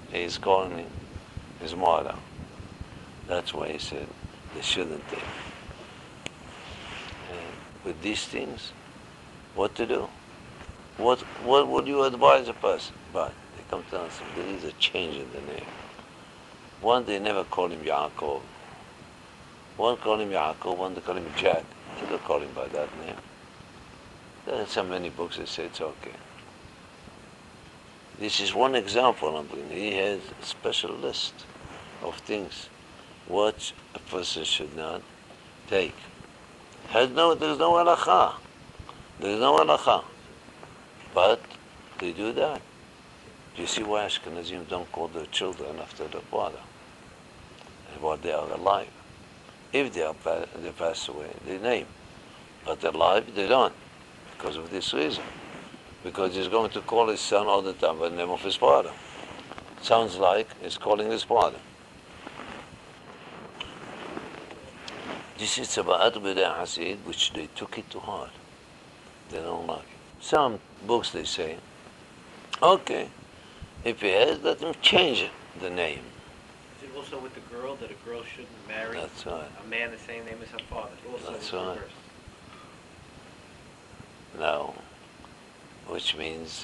He's calling his mother. That's why he said they shouldn't take. And with these things, what to do? What would you advise a person? But they come to us, there is a change in the name. One, they never call him Yaakov. One call him Yaakov, one they call him Jack. They don't call him by that name. There are so many books that say it's okay. This is one example I'm bringing. He has a special list of things what a person should not take. There's no halakha. There's no halakha. But they do that. Do you see why Ashkenazim don't call their children after their father? And while they are alive. If they pass away, they name. But alive, they don't. Because of this reason. Because he's going to call his son all the time by the name of his father. Sounds like he's calling his father. This is about Bidei Hasid, which they took it to heart. They don't like it. Some books they say, okay, if he has, let him change the name. Is it also with the girl that a girl shouldn't marry That's right. a man the same name as her father? Also That's right. No. Which means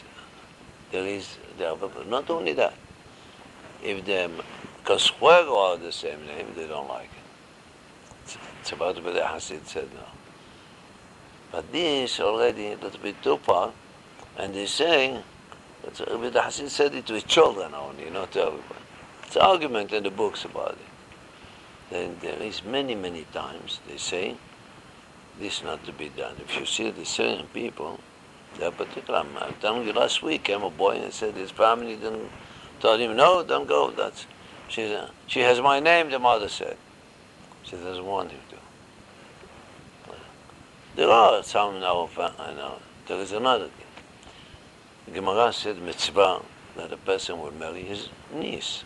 not only that, if the Kashuego are the same name, they don't like it. It's about what the Hasid said now. But this already a little bit too far, and they're saying that the Hasid said it to children only, not to everybody. It's an argument in the books about it. Then there is many times they say this not to be done. If you see the certain people, they're particular. I'm telling you, last week came a boy and said his family didn't told him, no, don't go. She has my name, the mother said. She doesn't want him to. There are some now, I know. There is another thing. Gemara said mitzvah that a person will marry his niece.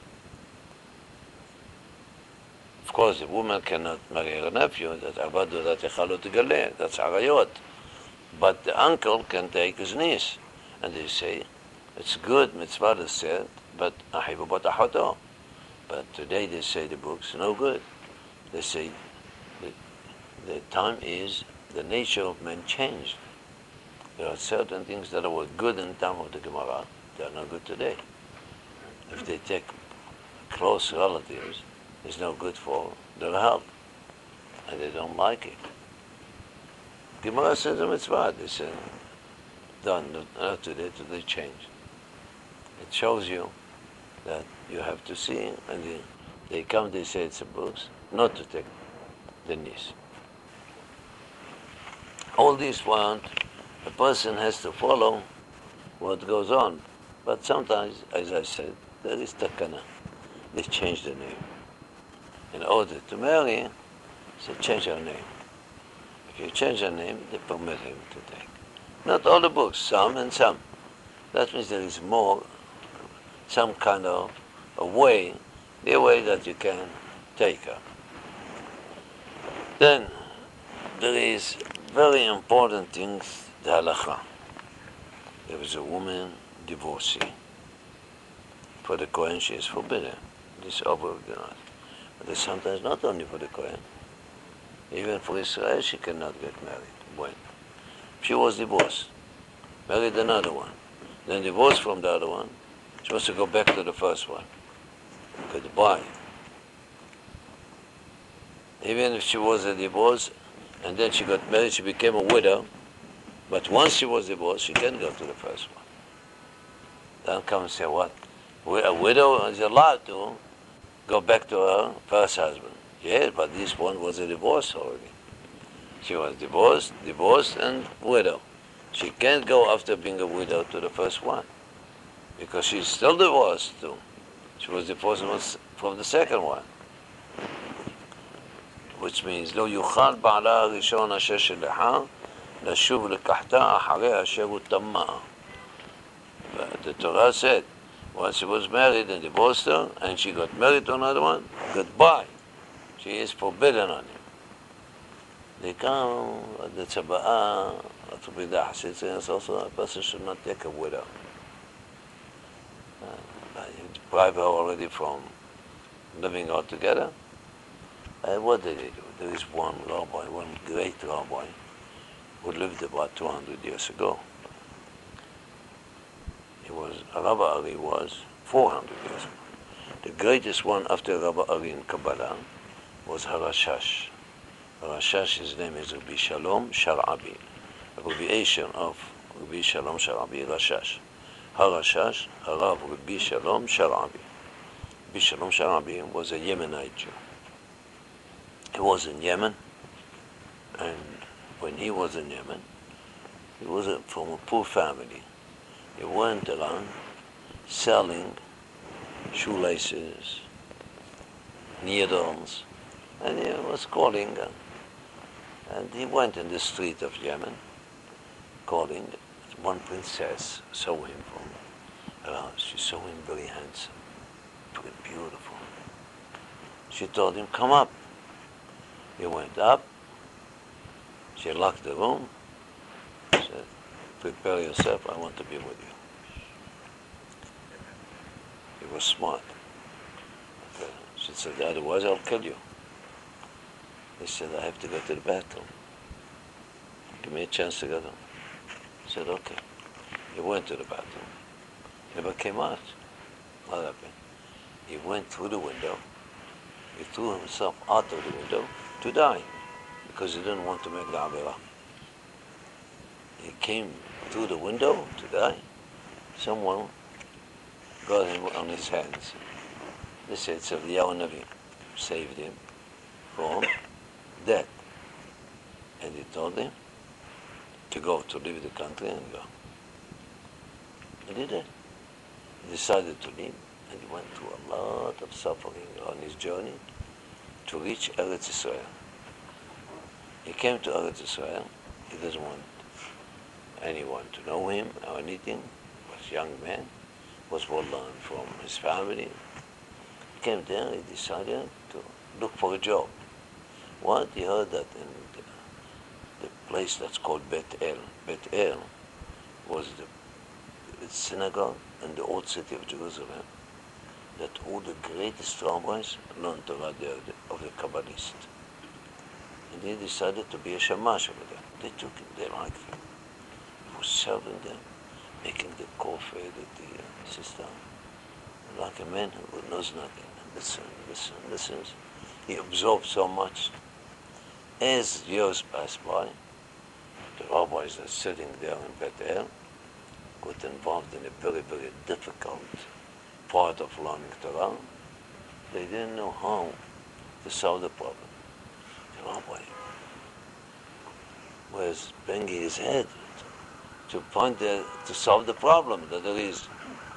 Of course, a woman cannot marry her nephew. That's avadu dat echalot galeh. That's arayot. But the uncle can take his niece. And they say, it's good, mitzvah is said, but ahibu bat ahato. But today they say the books, no good. They say the time is, the nature of men changed. There are certain things that were good in the time of the Gemara, they are not good today. If they take close relatives, it's no good for their health. And they don't like it. Gemara says a mitzvah, they say, done, not today changed. It shows you that you have to see, and they come, they say it's a books, not to take the niece. All these want, a person has to follow what goes on. But sometimes, as I said, there is takana. They change the name. In order to marry, they change her name. If you change her name, they permit him to take. Not all the books, some and some. That means there is more, some kind of a way that you can take her. Then, there is very important things, the halakha. There is a woman divorcee. For the Kohen, she is forbidden. This over-organized. But it's sometimes not only for the Kohen. Even for Israel, she cannot get married. When? She was divorced, married another one, then divorced from the other one, she wants to go back to the first one. Goodbye. Even if she was a divorce, and then she got married, she became a widow, but once she was divorced, she can't go to the first one. Then come and say, what? A widow is allowed to go back to her first husband. Yes, but this one was a divorce already. She was divorced and widow. She can't go after being a widow to the first one, because she's still divorced too. She was divorced from the second one. Which means, לא יוכל בעלה הראשון אשר שלחה לשוב לקחתה אחרי אשר הוא טמא. The Torah said, once she was married and divorced her, and she got married to another one, goodbye. She is forbidden on him. They come at the Tzaba'ah, to be the Hasid, also a person should not take a widow. deprive her already from living all together. And what did they do? There is one rabbi, one great rabbi, who lived about 200 years ago. Rabbi Ari was 400 years ago. The greatest one after Rabbi Ari in Kabbalah was Harashash. Harashash, his name is Rabbi Shalom Sharabi, abbreviation of Rabbi Shalom Sharabi, Rashash. Harashash, Harav Rabbi Shalom Sharabi. Rabbi Shalom Sharabi was a Yemenite Jew. He was in Yemen, and when he was in Yemen, he was from a poor family. He went around selling shoelaces, needles, and he was calling. And he went in the street of Yemen, calling. One princess saw him from around. She saw him very handsome, very beautiful. She told him, "Come up." He went up. She locked the room. Said, "Prepare yourself, I want to be with you." He was smart. She said, "Otherwise I'll kill you." He said, "I have to go to the bathroom. Give me a chance to go there." He said, "Okay." He went to the bathroom. Never came out. What happened? He went through the window. He threw himself out of the window to die because he didn't want to make the Avera. He came through the window to die. Someone got him on his hands. They said, "So Eliyahu Navi saved him from death." And he told him to go, to leave the country and go. He did it. He decided to leave, and he went through a lot of suffering on his journey to reach Eretz Israel. He came to Eretz Israel. He doesn't want anyone to know him or anything. He was a young man, was well known from his family. He came there, he decided to look for a job. What? He heard that in the place that's called Bet El. Bet El was the synagogue in the old city of Jerusalem that all the greatest rabbis learned Torah there of the Kabbalists. And he decided to be a shamash over there. They took him, they liked him. He was serving them, making the coffee, the system, like a man who knows nothing. Listens. He absorbed so much. As years passed by, the rabbis that are sitting there in Bet El got involved in a very, very difficult part of learning Torah. They didn't know how to solve the problem. The rabbi was banging his head to solve the problem that there is.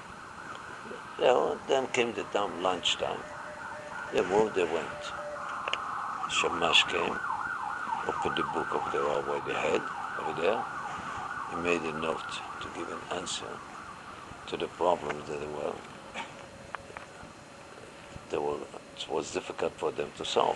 Then came the time, lunchtime. They moved, they went. Shamash came, opened the book of the rabbi they had over there. He made a note to give an answer to the problems that it was difficult for them to solve.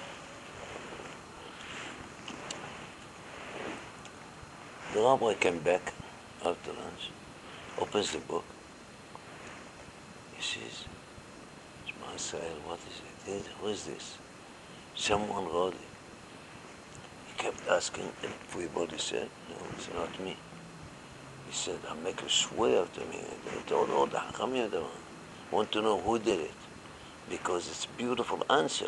The rabbi came back after lunch, opens the book. He says, "Shema Israel, what is it? Who is this?" Someone wrote it. He kept asking, everybody said, "No, it's not me." He said, "I'll make you swear to me." They told all the Hachamim, they want to know who did it, because it's a beautiful answer.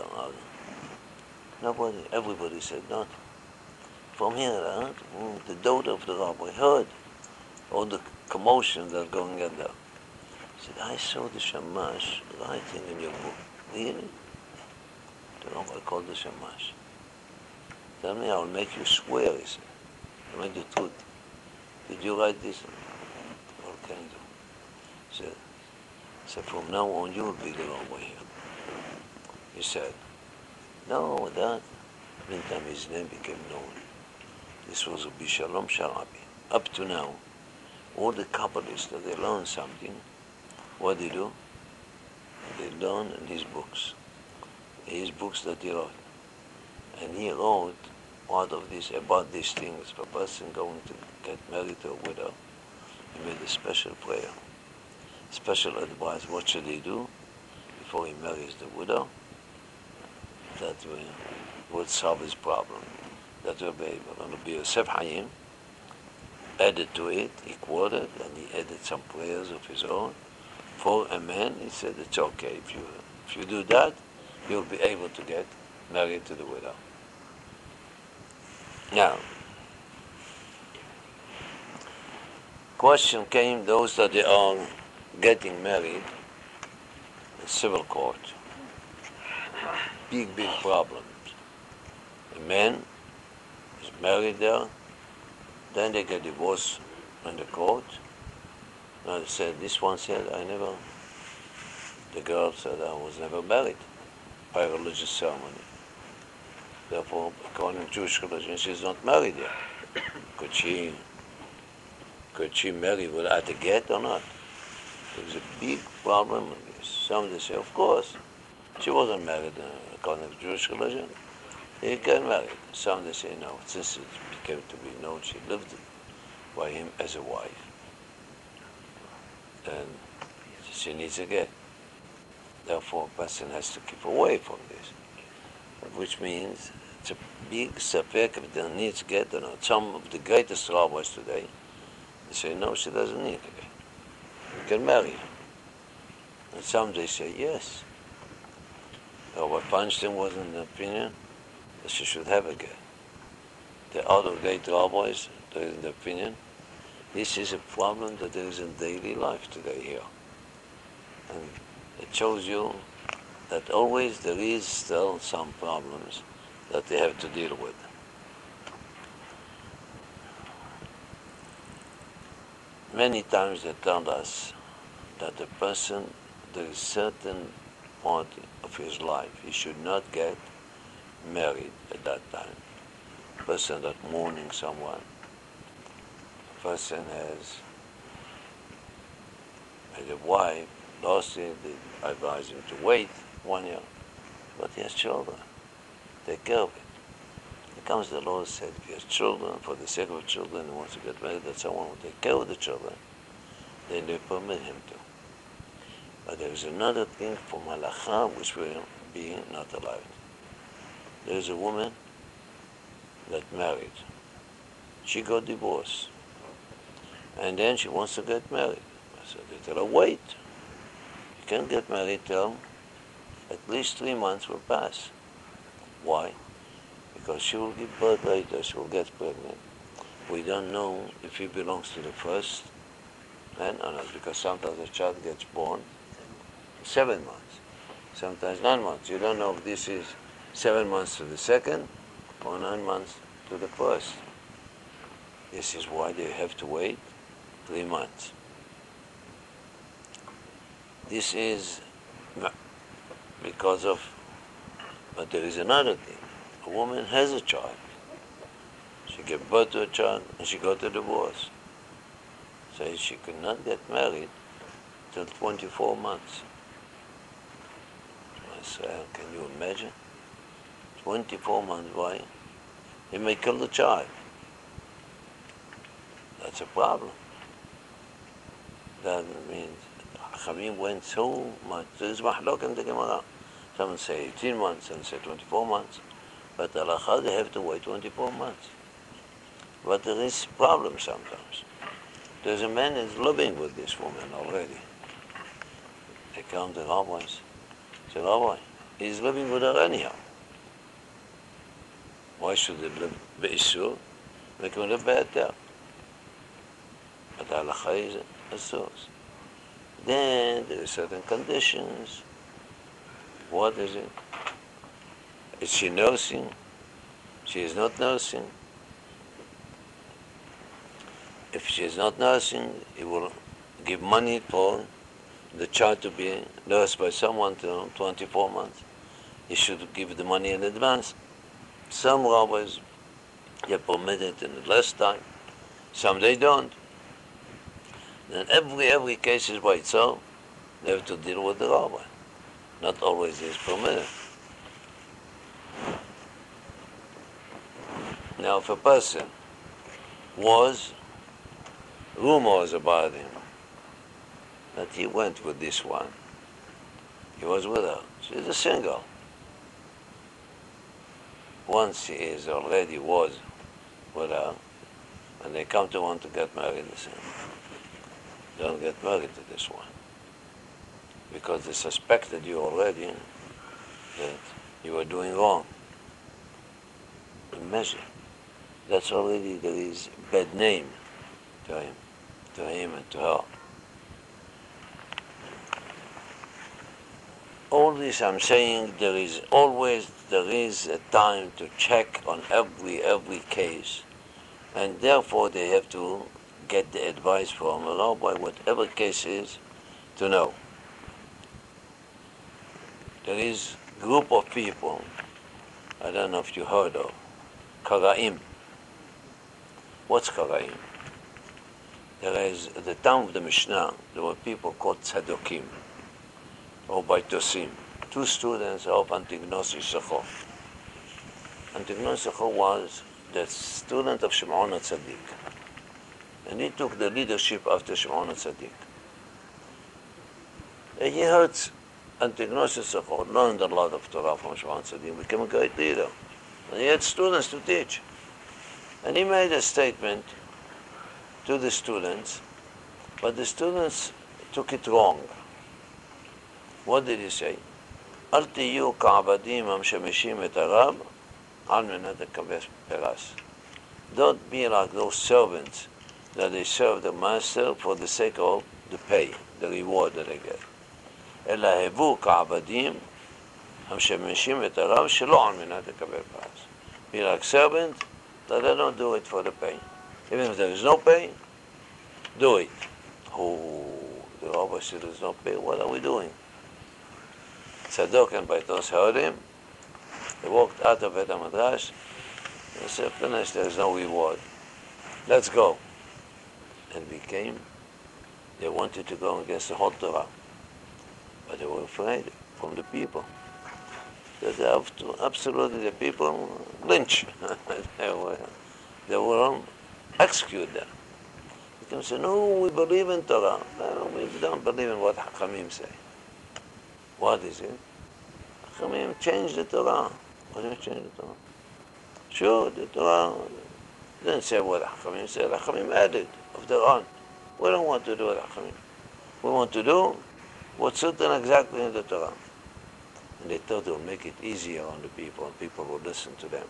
Everybody said not. From here out, the daughter of the rabbi heard all the commotion that's going on there. He said, "I saw the Shamash writing in your book." "Really?" The rabbi called the Shamash. "Tell me, I'll make you swear," he said. "I mean the truth. Did you write this?" "What can I do?" He said, "From now on, you will be the rabbi here." He said, "No, that." Meantime, his name became known. This was Rabbi Shalom Sharabi. Up to now, all the Kabbalists that they learn something, what they do? They learn in his books. His books that he wrote. And he wrote part of this, about these things. For a person going to get married to a widow, he made a special prayer. special advice. What should he do before he marries the widow? That would solve his problem. That will be able to be Yosef Hayim added to it. He quoted and he added some prayers of his own for a man. He said it's okay if you do that, you'll be able to get married to the widow. Now, question came, those that they are getting married in civil court. Big problems. A man is married there, then they get divorced in the court. Now they said, this one said, the girl said, I was never married by a religious ceremony. Therefore, according to Jewish religion, she's not married yet. Could she marry without a get or not? There's a big problem with this. Some they say, of course, she wasn't married according to Jewish religion. He can marry. Some they say, no, since it became to be known she lived by him as a wife, and she needs a get. Therefore, a person has to keep away from this, which means it's a big safek if there needs get or not. Some of the greatest rabbis today, they say, no, she doesn't need a get. You can marry her. And some they say, yes. Rabbi Feinstein was in the opinion that she should have a get. The other great rabbis, they're in the opinion, this is a problem that there is in daily life today here. And it shows you that always there is still some problems that they have to deal with. Many times they tell us that the person, there is certain point of his life, he should not get married at that time. A person that mourning someone, a person has a wife, lost it, they advise him to wait 1 year, but he has children. Take care of it. Here comes the Lord said, if he has children, for the sake of children, he wants to get married, that someone will take care of the children, then they permit him to. But there is another thing for Malacha which will be not allowed. There is a woman that married. She got divorced. And then she wants to get married. So they tell her, wait. You can't get married till at least 3 months will pass. Why? Because she will give birth later, she will get pregnant. We don't know if he belongs to the first man or not, because sometimes a child gets born 7 months, sometimes 9 months. You don't know if this is 7 months to the second or 9 months to the first. This is why they have to wait 3 months. This is because of, but there is another thing. A woman has a child. She gave birth to a child and she got a divorce. So she could not get married till 24 months. So can you imagine? 24 months, why? He may kill the child. That's a problem. That means Chavim went so much. There is mahlok in the Gemara. Some say 18 months, some say 24 months. But halacha, they have to wait 24 months. But there is problem sometimes. There's a man is living with this woman already. They come to rabbis. Say, Rabbi, he's living with her anyhow. Why should they live be'isur? They can live be'eter. But halacha is a source. Then there are certain conditions. What is it? Is she nursing? She is not nursing. If she is not nursing, he will give money for the child to be nursed by someone till 24 months. He should give the money in advance. Some rabbis, they permit it in the last time. Some they don't. Then every case is by itself. They have to deal with the rabbi. Not always is permitted. Now, if a person was rumors about him that he went with this one. He was with her. She's a single. Once he is already was with her, and they come to want to get married, they say, don't get married to this one. Because they suspected you already that you were doing wrong. Imagine. That's already, there is bad name to him and to her. All this I'm saying, there is a time to check on every case, and therefore they have to get the advice from Allah by whatever case is to know. There is a group of people, I don't know if you heard of, Kara'im. What's Kara'im? There is, at the time of the Mishnah, there were people called Tzadokim, or Baitosim, two students of Antignos Yisachor. Antignos Yisachor was the student of Shimon HaTzadik, and he took the leadership after Shimon HaTzadik. And he heard Antignos Yisachor, learned a lot of Torah from Shimon HaTzadik, became a great leader. And he had students to teach. And he made a statement to the students, but the students took it wrong. What did he say? אל תהיו כעבדים המשמשים את הרב על מנת לקבל פרס. Don't be like those servants that they serve the master for the sake of the pay, the reward that they get. אלא הבו כעבדים המשמשים את הרב שלא על מנת לקבל פרס. Be like servants that they don't do it for the pay. Even if there is no pay, do it. Oh, the rabbi said there is no pay. What are we doing? Tzadok and Baitos heard him. They walked out of Bet HaMadrash. They said, finish, there is no reward. Let's go. And they wanted to go against the whole Torah. But they were afraid from the people. That they have to, absolutely, the people lynch. they will execute them. They say, no, we believe in Torah. No, we don't believe in what Hachamim say. What is it? Hachamim changed the Torah. What do you change the Torah? Sure, the Torah didn't say what Hachamim said. Hachamim added of their own. We don't want to do what Hachamim. We want to do what's written exactly in the Torah. And they thought it would make it easier on the people, and people would listen to them.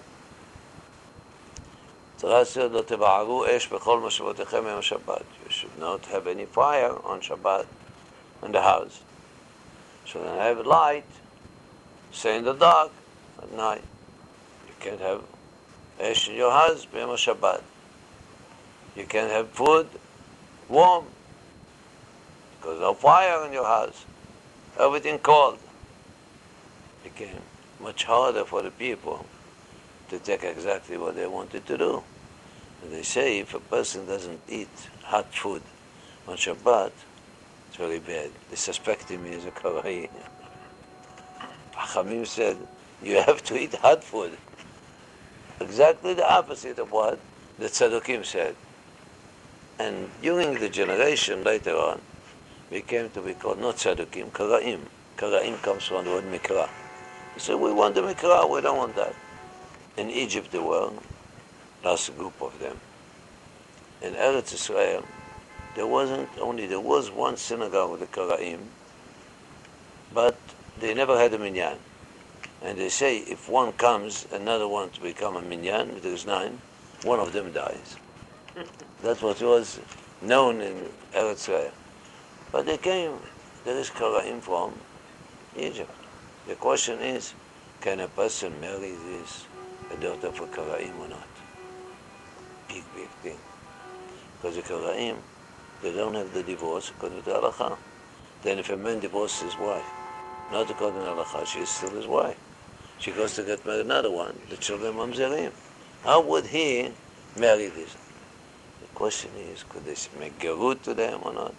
Torah said, "Lo teba'aru esh b'chol moshavotechem yom Shabbat." You should not have any fire on Shabbat in the house. So then have light, stay in the dark at night. You can't have ash in your house b'yom Shabbat. You can't have food warm because no fire in your house. Everything cold. It became much harder for the people to take exactly what they wanted to do. And they say if a person doesn't eat hot food on Shabbat, it's very bad. They suspect him is a kawaii. Hachamim said, you have to eat hot food. Exactly the opposite of what the Tzadokim said. And during the generation later on, we came to be called not Tzadokim, Kara'im. Kara'im comes from the word Mikra. They said, we want the Mikra, we don't want that. In Egypt there were last group of them. In Eretz Israel, there was one synagogue with the Kara'im, but they never had a minyan. And they say if one comes, another one to become a minyan, there's 9, one of them dies. That's what was known in Eretz Israel. But there is Kara'im from Egypt. The question is, can a person marry a daughter of a Kara'im or not? Big thing. Because the Kara'im, they don't have the divorce according to Halakha. Then if a man divorces his wife, not according to Halakha, she is still his wife. She goes to get married another one, the children mamzerim. How would he marry this? The question is, could they make gerut to them or not?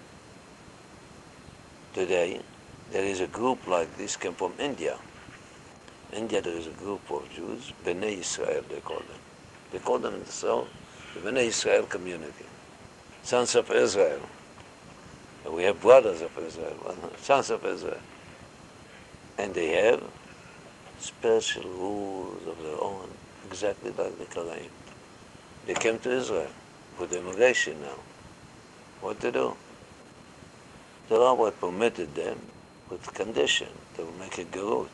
Today, there is a group like this came from India. India, there is a group of Jews, Bnei Israel, they call them. They call them in the South, the Bnei Israel community, sons of Israel. We have brothers of Israel, sons of Israel. And they have special rules of their own, exactly like the Karaim. They came to Israel with immigration now. What to do? The rabbi permitted them with condition they will make a gerut.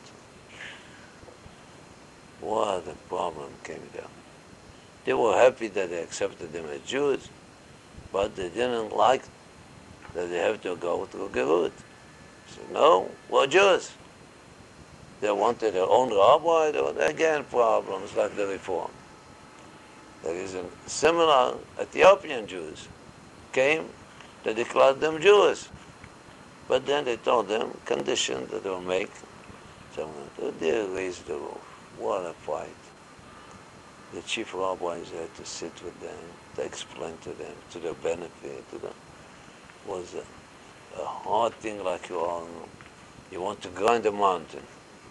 What a problem came down. They were happy that they accepted them as Jews, but they didn't like that they have to go through gerut. They said, no, we're Jews. They wanted their own rabbi. There were again problems like the Reform. There is a similar Ethiopian Jews came, they declared them Jews. But then they told them, condition that they will make. So they raised the roof. What a fight. The chief rabbis had to sit with them, to explain to them, to their benefit. To them. It was a hard thing like you want to grind a mountain.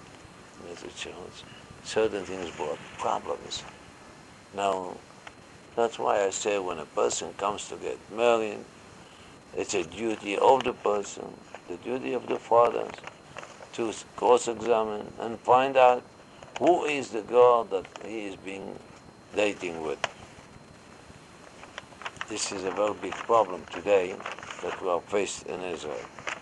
Certain things brought problems. Now, that's why I say when a person comes to get married, it's a duty of the person, the duty of the fathers, to cross-examine and find out who is the girl that he is being dating with. This is a very big problem today that we are faced in Israel.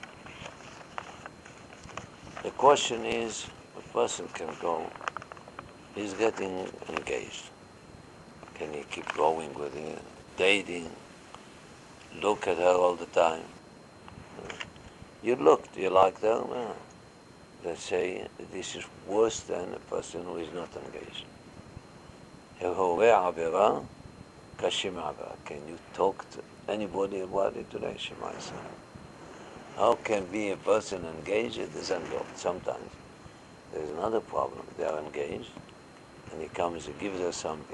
The question is, a person can go, he's getting engaged. Can he keep going with it, dating, look at her all the time? You look, do you like her? Well, they say this is worse than a person who is not engaged. Can you talk to anybody about it today? How can be a person engaged? It doesn't go. Sometimes there's another problem. They are engaged, and he comes and gives her something.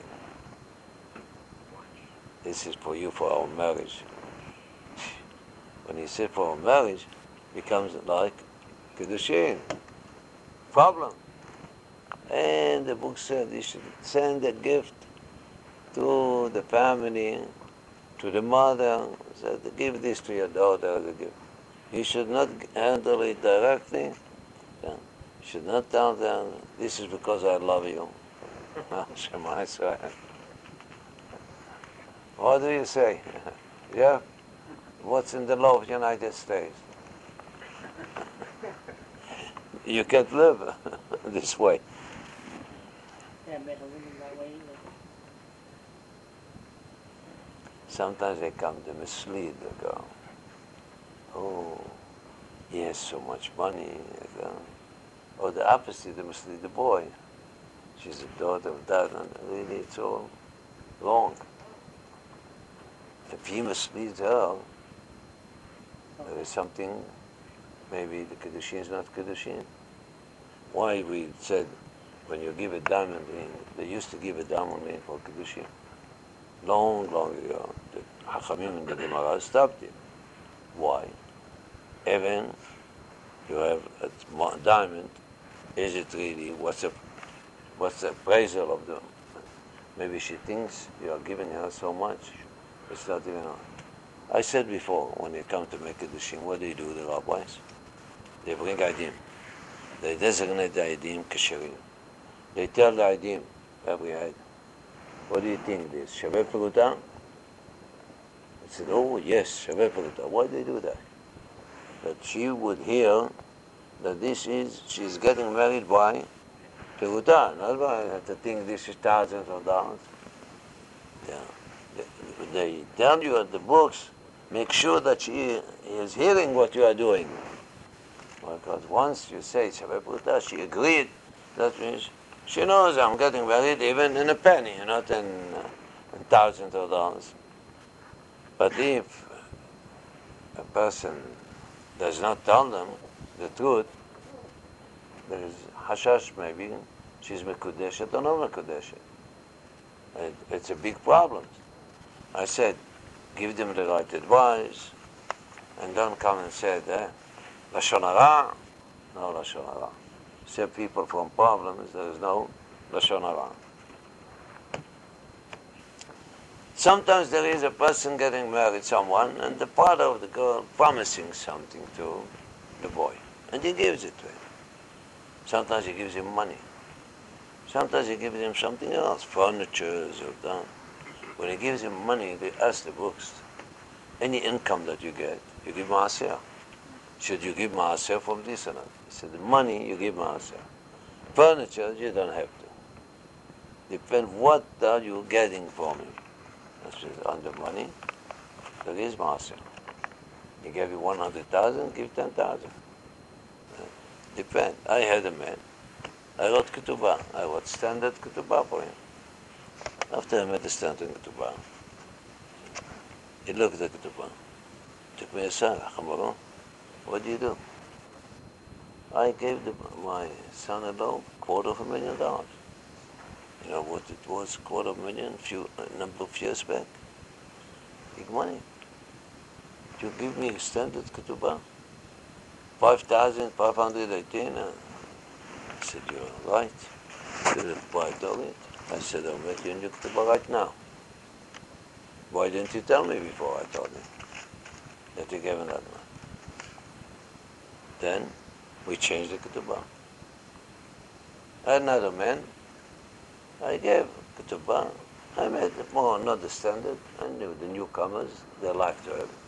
This is for you for our marriage. When he said for our marriage, it becomes like Kiddushin. Problem. And the book said you should send a gift to the family, to the mother, said give this to your daughter as a gift. You should not handle it directly. You should not tell them, this is because I love you. Shema Israel. What do you say? Yeah? What's in the law of the United States? You can't live this way. Sometimes they come to mislead the girl. Oh, he has so much money. Or the opposite, they mislead the boy. She's a daughter of that, and really it's all wrong. If he misleads her, there is something, maybe the Kiddushin is not Kiddushin. Why we said, when you give a diamond ring, they used to give a diamond ring for Kiddushin. Long, long ago. The Hachamim in the Gemara stopped it. Why? Even you have a diamond, is it really, what's the appraisal of them? Maybe she thinks you are giving her so much, it's not even on. I said before, when they come to make a Kiddushin, what do, the rabbis? They bring Aidim. They designate the Aidim Kesherim. They tell the Aidim, every Aid, what do you think this? Shaveh Peruta? I said, oh yes, Shaveh Peruta. Why do they do that? That she would hear that she's getting married by Peruta. Not by to think this is thousands of dollars. Yeah. They tell you at the books, make sure that she is hearing what you are doing. Because once you say Shaveh Peruta, she agreed, that means she knows I'm getting married even in a penny, not in thousands of dollars. But if a person does not tell them the truth, there is hashash maybe, she's mekudeshet or not mekudeshet. It's a big problem. I said, give them the right advice, and don't come and say, Lashon Hara. No Lashon Hara. Save people from problems, there is no Lashon Hara. Sometimes there is a person getting married, someone, and the father of the girl promising something to the boy, and he gives it to him. Sometimes he gives him money. Sometimes he gives him something else, furniture or that. When he gives him money, they ask the books, any income that you get, you give Maaseh. Should you give Maaseh from this or not? He said, the money you give Maaseh. Furniture, you don't have to. Depend what are you getting from him. On the money, there is Maaseh. He gave you 100,000, give 10,000. Depend. I had a man. I wrote ketubah. I wrote standard ketubah for him. After I made the standard ketubah, he looked at the ketubah. Took me aside. What do you do? I gave my son-in-law $250,000. You know what it was, $250,000, a number of years back? Big money. You give me standard ketubah? 5,518. I said, you're right. You didn't buy it. I said, I'll make you a new ketubah right now. Why didn't you tell me before I told you that you gave another one? Then we changed the ketubah. Another man, I gave ketubah. I made it more not the standard. I knew the newcomers, they liked to have it.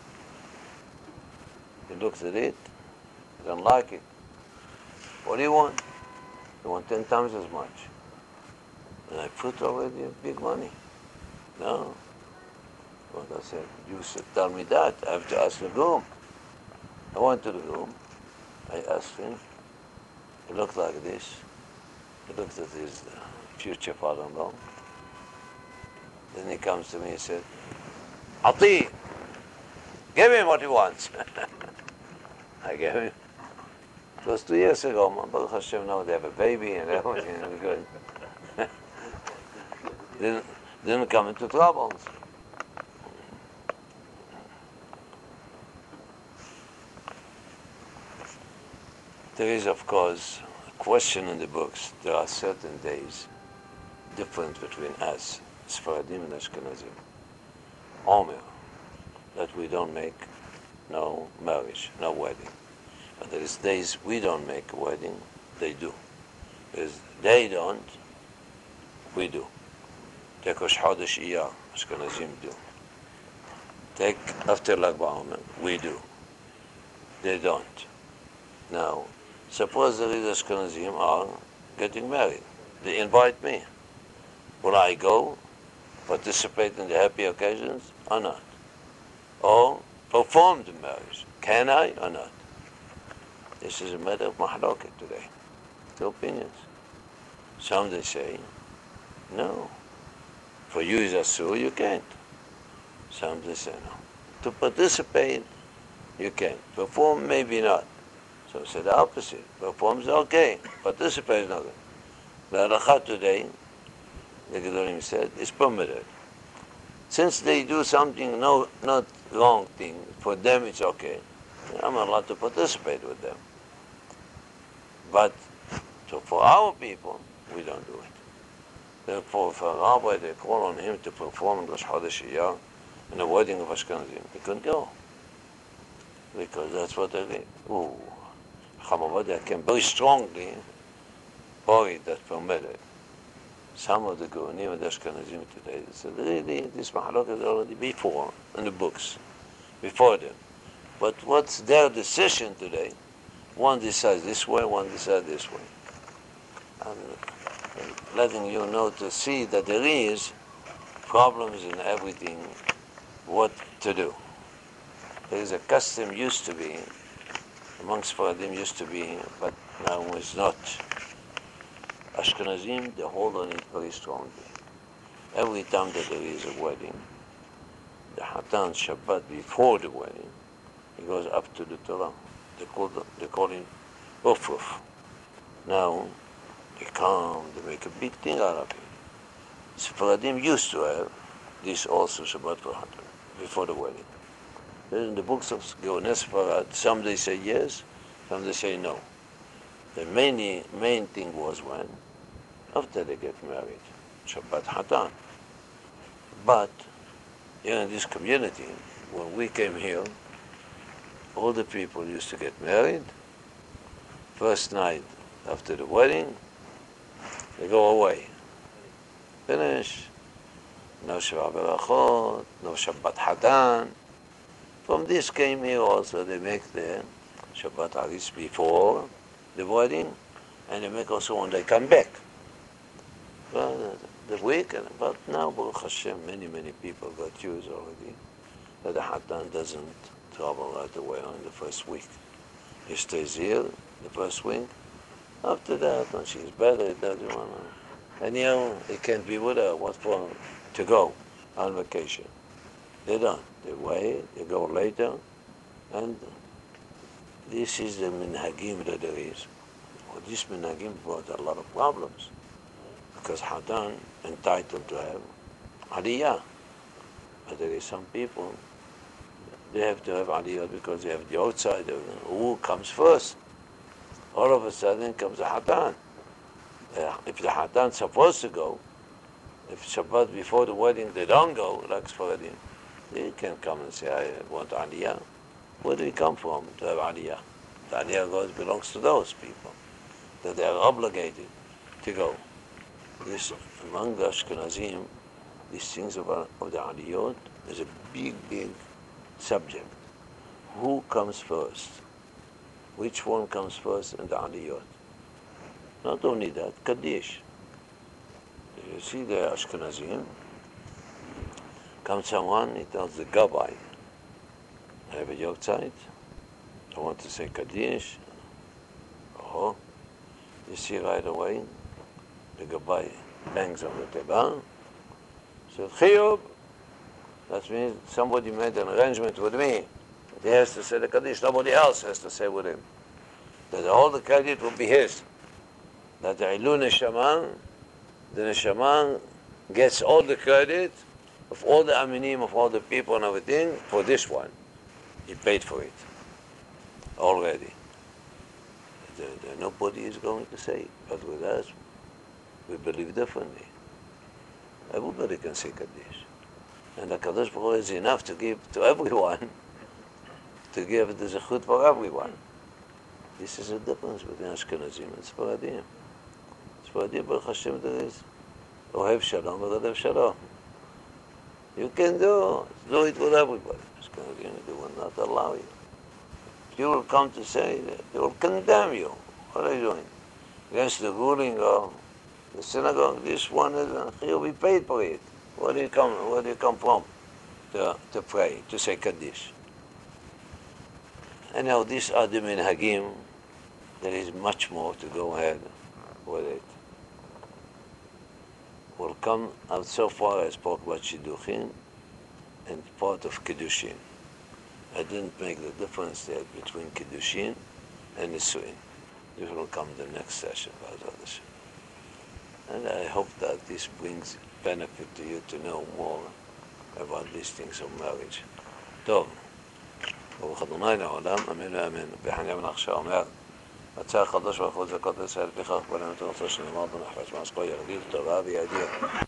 He looked at it, they don't like it. What do you want? You want 10 times as much. And I put already big money. No. Well, I said, you should tell me that. I have to ask the groom. I went to the groom. I asked him. He looked like this. He looked at his future father-in-law. Then he comes to me and said, Ati, give him what he wants. I gave him. It was 2 years ago. Baruch Hashem, now they have a baby and everything. And good. Didn't come into troubles. There is, of course, a question in the books. There are certain days different between us, Sfaradim and Ashkenazim. Omer, that we don't make no marriage, no wedding. But there is days we don't make a wedding, they do. There's they don't, we do. Take Rosh Chodesh Iyar, Ashkenazim do. Take after Lag BaOmer, we do. They don't. Now, suppose there is Ashkenazim are getting married. They invite me. Will I go, participate in the happy occasions or not? Or perform the marriage? Can I or not? This is a matter of mahloket today. Two opinions. Some they say, no. For you is asur, you can't. Some they say no. To participate, you can. Perform, maybe not. So say the opposite. Perform is okay. Participate is not. The halakha today, the Gedolim said, is permitted. Since they do something not wrong thing, for them it's okay. I'm allowed to participate with them. But so for our people, we don't do it. Therefore, for a rabbi, they call on him to perform Rosh Chodesh Iyar in the wedding of Ashkenazim. He couldn't go. Because that's what they did. Ooh. Chacham Ovadia came very strongly for it, that permitted. Some of the Goranim and Ashkenazim today, so really, this mahalok is already before, in the books, before them. But what's their decision today? One decides this way, one decides this way. And letting you know to see that there is problems in everything, what to do. There is a custom used to be, amongst Faradim used to be, but now it's not. Ashkenazim, they hold on it very strongly. Every time that there is a wedding, the Hatan Shabbat before the wedding, he goes up to the Torah. They call him Ufruf. Now, they come, they make a big thing out of it. Sephardim used to have this also Shabbat for Hatan, before the wedding. In the books of Geonei Sfarad, some they say yes, some they say no. The main thing was when? After they get married, Shabbat Hatan. But Here in this community, when we came here, all the people used to get married. First night after the wedding, they go away. Finish. No Shabbat Berachot, no Shabbat Hatan. From this came here also, they make the Shabbat Haris before the wedding, and they make also when they come back. Well, the weekend, but now, Baruch Hashem, many people got used already, that the Hatan doesn't travel right away on the first week. He stays here the first week. After that, when she's better, he doesn't want to. And he can't be with her. What for? To go on vacation. They don't. They wait, they go later, and this is the minhagim that there is. Well, this minhagim brought a lot of problems, because Hatan entitled to have aliyah. But there is some people, they have to have aliyah because they have the outsider. Who comes first? All of a sudden comes the Hatan. If the Hatan's supposed to go, if Shabbat before the wedding they don't go, like Sfaradim, they can come and say, I want aliyah. Where do we come from to have aliyah? The aliyah belongs to those people, that they are obligated to go. This, among the Ashkenazim, these things of the aliyot is a big subject. Who comes first? Which one comes first in the aliyot? Not only that, Kaddish. You see the Ashkenazim, comes someone, he tells the Gabbai, I have a Yortzeit, I want to say Kaddish. Oh, you see right away, the Gabbai bangs on the table, says, Chiyub, that means somebody made an arrangement with me. He has to say the Kaddish, nobody else has to say with him. That all the credit will be his. That the Ilu Neshaman, the Neshaman gets all the credit of all the Aminim, of all the people and everything, for this one. He paid for it already. Nobody is going to say it, but with us, we believe differently. Everybody can say Kaddish. And the Kadosh Baruch Hu is enough to give to everyone, to give the Zechut for everyone. This is the difference between Ashkenazim and Sfaradim. Sfaradim, Baruch Hashem, there is Ohev Shalom, V'Radev Shalom. You can do it with everybody. Ashkenazim, they will not allow you. You will come to say that, they will condemn you. What are you doing? Against the ruling of the synagogue, this one is, he'll be paid for it. Where do you come from? To pray, to say Kaddish. And now these are the minhagim. There is much more to go ahead with it. We'll come out so far. I spoke about Shidduchin and part of Kiddushin. I didn't make the difference there between Kiddushin and Nisuin. This will come the next session, and I hope that this brings benefit to you to know more about these things of marriage. טוב, ברוך ה' לעולם, אמן ואמן. בחניה בן עכשה אומר, רצה הקדוש ברוך הוא לזכות ישראל לפיכך בלם את הרצון שנאמר בנחפש מעסקו ירגיל תורה וידיע.